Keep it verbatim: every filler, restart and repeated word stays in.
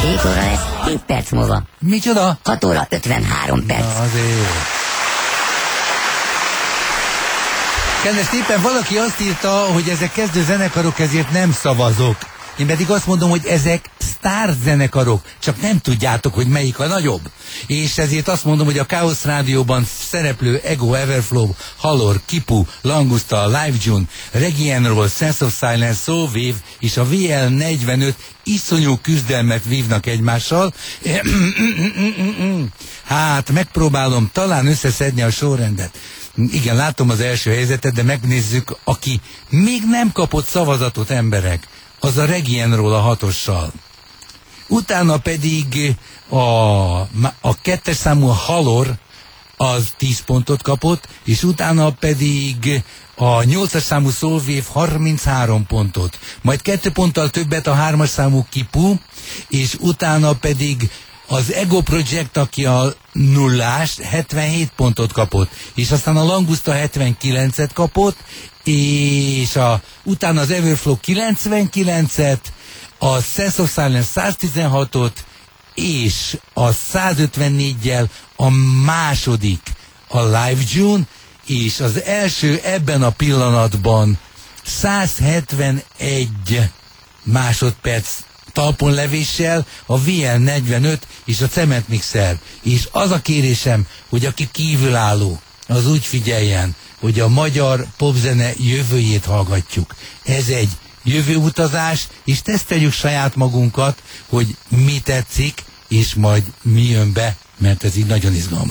hét óra lesz, hét perc múlva. Micsoda? hat óra ötvenhárom perc. Na azért. Kedves szépen, valaki azt írta, hogy ezek kezdő zenekarok, ezért nem szavazok. Én pedig azt mondom, hogy ezek sztárzenekarok, csak nem tudjátok, hogy melyik a nagyobb. És ezért azt mondom, hogy a Chaos Rádióban szereplő Ego, Everflow, Halor, Kipu, Langusta, Live June, Reggae and Roll, Sense of Silence, Soul Wave és a vé el negyvenöt iszonyú küzdelmet vívnak egymással. Hát, megpróbálom talán összeszedni a sorrendet. Igen, látom az első helyzetet, de megnézzük, aki még nem kapott szavazatot, emberek. Az a Reggae and Roll a hatossal. Utána pedig a, a kettes számú Halor az tíz pontot kapott, és utána pedig a nyolcas számú Soul Wave harminchárom pontot. Majd kettő ponttal többet a hármas számú Kipu, és utána pedig az Ego Project, aki a nullás, hetvenhét pontot kapott, és aztán a Langusta hetvenkilencet kapott, és a, utána az Everflow kilencvenkilencet, a Sense of Silence száztizenhatot, és a százötvennégyel a második a Live June, és az első ebben a pillanatban százhetvenegy másodperc talponlevéssel a vé el negyvenöt és a cementmixer. És az a kérésem, hogy aki kívülálló, az úgy figyeljen, hogy a magyar popzene jövőjét hallgatjuk. Ez egy jövőutazás, és teszteljük saját magunkat, hogy mi tetszik, és majd mi jön be, mert ez így nagyon izgalmas.